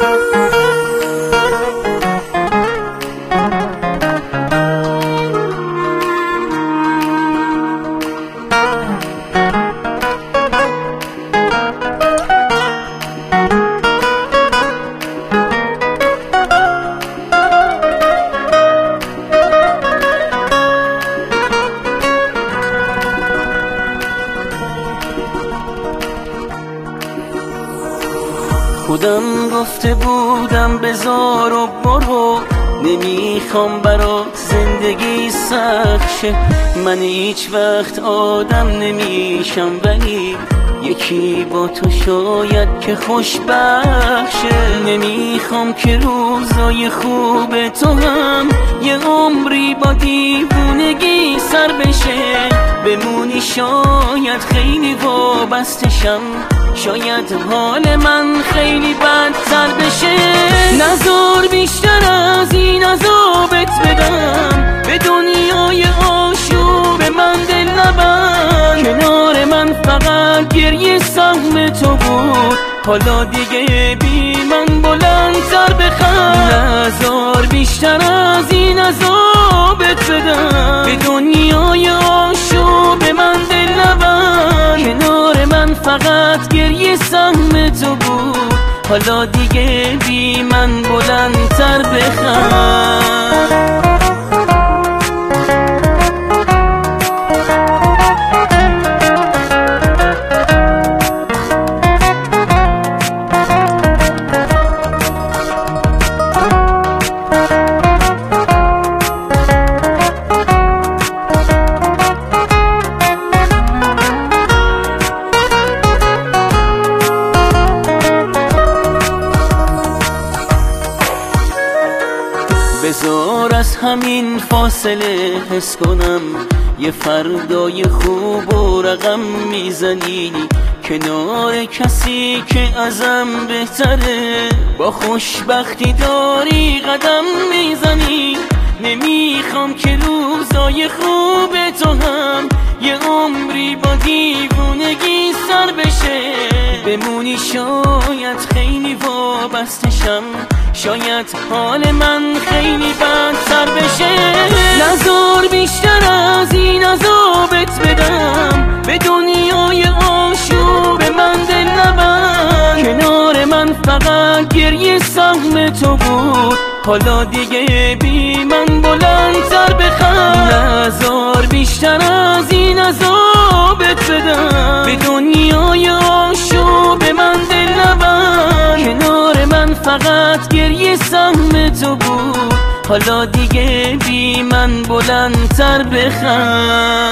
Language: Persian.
خودم گفته بودم بذار و برو، نمیخوام برات زندگی سخت شه. من هیچ وقت آدم نمیشم ولی یکی با تو شاید که خوشبخت شه. نمیخوام که روزای خوب تو هم یه عمری با دیوونگی سر بشه. بمونی شاید خیلی وابستشم، شاید حال من خیلی بدتر بشه. نذار بیشتر از این عذابت بدم، به دنیای آشوب من دل نبند. کنار من فقط گریه سهم تو بود، حالا دیگه بی من بلندتر بخند. نذار بیشتر از این عذابت بدم، به دنیای آشوب من دل نبند. کنار من فقط گریه سهم تو بود، حالا دیگه بی من بلندتر بخند. بذار از همین فاصله حس کنم یه فردای خوب و رقم میزنی کنار کسی که ازم بهتره. با خوشبختی داری قدم میزنی، نمیخوام که روزای خوب تو هم یه عمری با دیوونگی سر بشه. بمونی شاید خیلی وابستشم، شاید حال من خیلی بدتر بشه. نذار بیشتر از این عذابت بدم، به دنیای آشوب من دل نبند. کنار من فقط گریه سهم تو بود، حالا دیگه بی من بلندتر بخند. نذار بیشتر از این عذابت بدم، به دنیای آشوب من دل نبند. کنار من فقط گریه سهم تو بود، حالا دیگه بی من بلندتر بخند.